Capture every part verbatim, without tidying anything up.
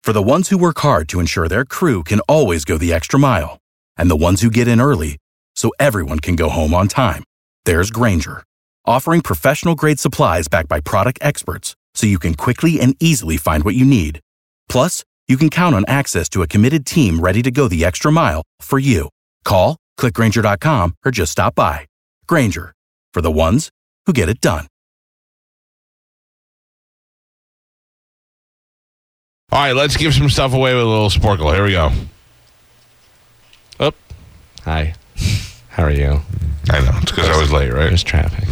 For the ones who work hard to ensure their crew can always go the extra mile, and the ones who get in early so everyone can go home on time, there's Grainger, offering professional-grade supplies backed by product experts so you can quickly and easily find what you need. Plus, you can count on access to a committed team ready to go the extra mile for you. Call, click Grainger dot com, or just stop by. Grainger, for the ones who get it done. All right, let's give some stuff away with a little Sporkle. Here we go. Oh, hi. How are you? I know. It's because I was late, right? There's traffic.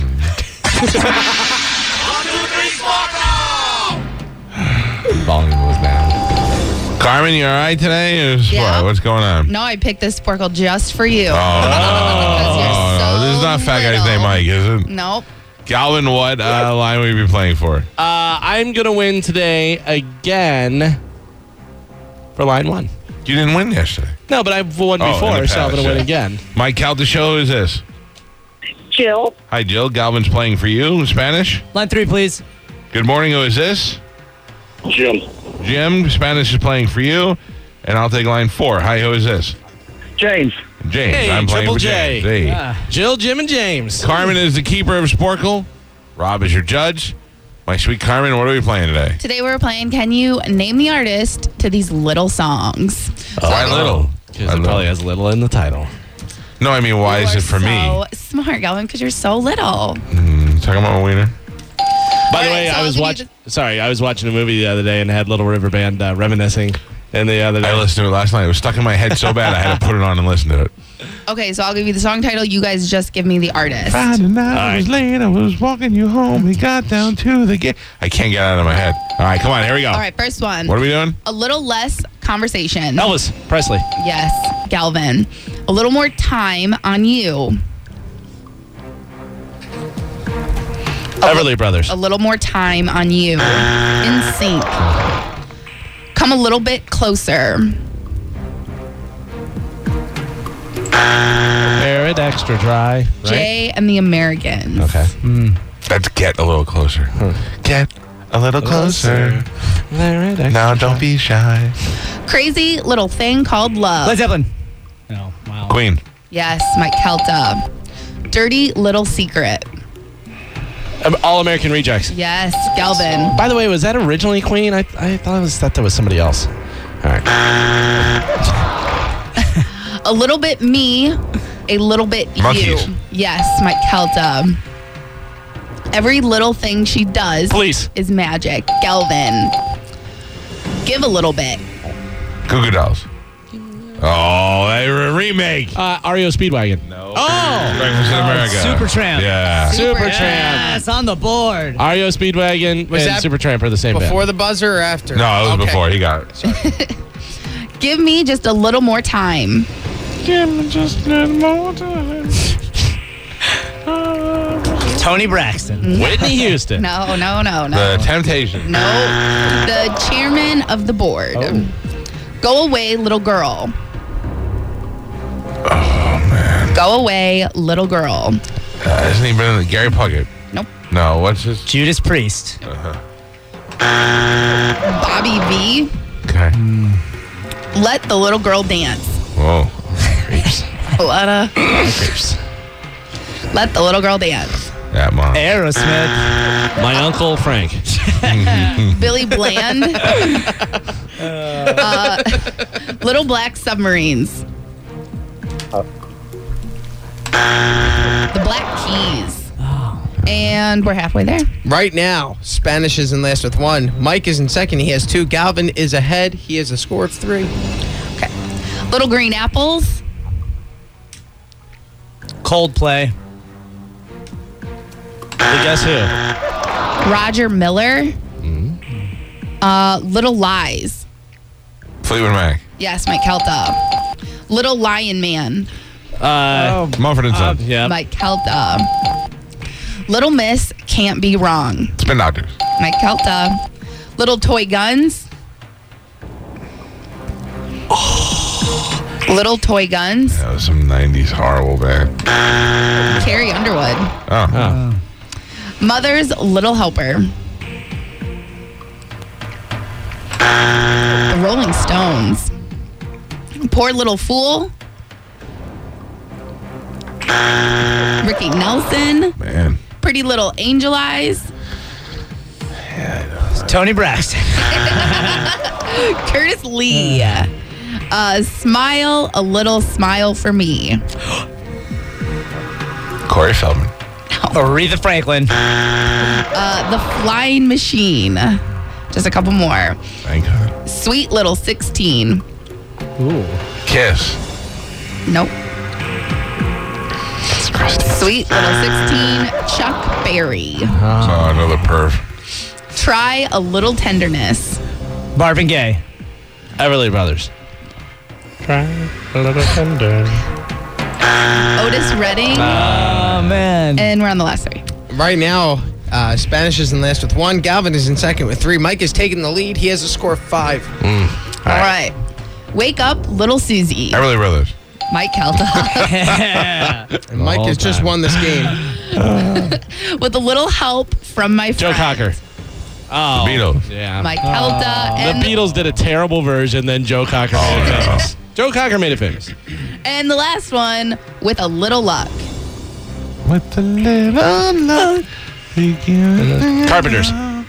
Volume was down. Carmen, you all right today? Or Yeah. what? What's going on? No, I picked this Sporkle just for you. Oh, no. you're Oh, no. so This is not Fat Guy's little. Name Mike, is it? Nope. Galvin, what uh, line will you be playing for? Uh, I'm going to win today again for line one. You didn't win yesterday. No, but I've won Oh, in before, the so I'm past, going to win yeah. again. Mike Caltashow, who is this? Jill. Hi, Jill. Galvin's playing for you. Spanish? Line three, please. Good morning. Who is this? Jim. Jim. Spanish is playing for you. And I'll take line four. Hi, who is this? James. James. Hey, I'm playing Triple for J. James. Hey. Ah. Jill, Jim, and James. Carmen is the keeper of Sporkle. Rob is your judge. My sweet Carmen, what are we playing today? Today we're playing Can You Name the Artist to these little songs? Why little? Because I it know. probably has little in the title. No, I mean, why You is are it for so me? smart, Galvin, because you're so little. Mm, talking about my wiener? By the All way, right, so I I'll was give you watching. Sorry, I was watching a movie the other day and had Little River Band uh, reminiscing. And the other day, I listened to it last night. It was stuck in my head so bad I had to put it on and listen to it. Okay, so I'll give you the song title. You guys just give me the artist. Friday night, All I was right. late. I was walking you home. We got down to the gate. I can't get it out of my head. All right, come on. Here we go. All right, first one. What are we doing? A little less conversation. Elvis Presley. Yes, Galvin. A little more time on you. Everly Brothers. A little more time on you. In sync. Come a little bit closer. Air it extra dry. Right? Jay and the Americans. Okay. Let's get a little closer. Get a little closer. Air it extra Now don't be shy. Crazy little thing called love. Led Zeppelin. No, wow. Queen. Yes, Mike Kelta. Dirty little secret. Um, All American Rejects. Yes, Galvin. By the way, was that originally Queen? I I thought it was thought that was somebody else. All right. A little bit me, a little bit Monkeys. you. Yes, Mike Kelta. Every little thing she does Police. is magic. Galvin. Give a little bit. Goo Goo Dolls. Oh, they were a remake. Uh, R E O Speedwagon. No. Oh. Breakfast in America. Supertramp. Yeah. Super Supertramp. Yes, on the board. R E O Speedwagon Was and that Supertramp are the same Before band. the buzzer or after? No, it was Okay. before. He got it. Give me just a little more time. Give me just a little more time. Tony Braxton. Whitney Houston. No, no, no, no. The Temptation. No. The chairman of the board. Go away, little girl. Oh, man. Go away, little girl. Uh, hasn't he been in the Gary Puckett? Nope. No, what's his? Judas Priest. Bobby V. Okay. Let the little girl dance. Whoa. Creeps. A lot of. Creeps. Let the little girl dance. Yeah, mom. Aerosmith. My Uncle Frank. Billy Bland. uh, Little Black Submarines. The Black Keys. And we're halfway there. Right now, Spanish is in last with one. Mike is in second. He has two. Galvin is ahead. He has a score of three. Okay. Little Green Apples. Coldplay. Well, guess who? Roger Miller. Uh, Little Lies. Fleetwood Mac. Yes, Mike Kelta. Little Lion Man. Uh, Mumford and Sons. yeah. Mike Kelta. Little Miss Can't Be Wrong. Spin Doctors. Mike Kelta. Little Toy Guns. Little Toy Guns. That was some nineties horrible band. Carrie Underwood. Oh. Oh. Mother's Little Helper. Rolling Stones. Poor Little Fool. Ricky Nelson. Man. Pretty Little Angel Eyes. Tony Braxton. Curtis Lee. Uh, smile, a little smile for me. Corey Feldman. Aretha Franklin. Uh, the Flying Machine. Just a couple more. Thank God. Sweet Little sixteen. Ooh. Kiss. Nope. That's crusty. Sweet Little sixteen. Chuck Berry. Oh, another perv. Try a Little Tenderness. Marvin Gaye. Everly Brothers. Try a little tender. Otis Redding. Oh, man. And we're on the last three. Right now, uh, Spanish is in last with one. Galvin is in second with three. Mike is taking the lead. He has a score of five. Mm. All right. Wake up, Little Susie. Everly Brothers. Mike Kelta. And Mike whole has just time. won this game. With a little help from my Joe friend. Cocker. Oh, The Beatles. Yeah. Mike Kelta. The And, Beatles did a terrible version, then Joe Cocker made it no. famous. Joe Cocker made it famous. and the last one, With a Little Luck. With the little luck. Carpenters.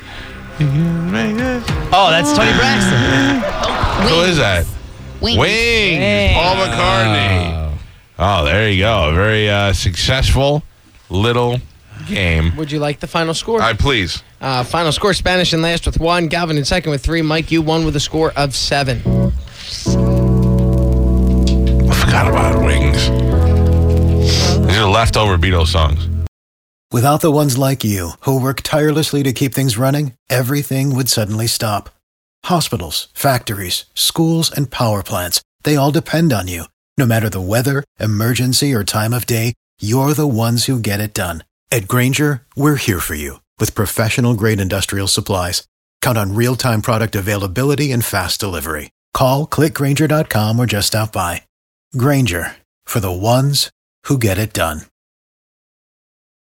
Oh, that's Tony Braxton. Who is that? Wings. Wings. Wings. Paul McCartney. Oh, there you go. A very uh, successful little game. Would you like the final score? All right, please. Uh, final score, Spanish in last with one. Galvin in second with three. Mike, you won with a score of seven. I forgot about Wings. These are leftover Beatles songs. Without the ones like you, who work tirelessly to keep things running, everything would suddenly stop. Hospitals, factories, schools, and power plants, they all depend on you. No matter the weather, emergency, or time of day, you're the ones who get it done. At Grainger, we're here for you with professional-grade industrial supplies. Count on real-time product availability and fast delivery. Call, click Grainger dot com, or just stop by. Grainger, for the ones who get it done.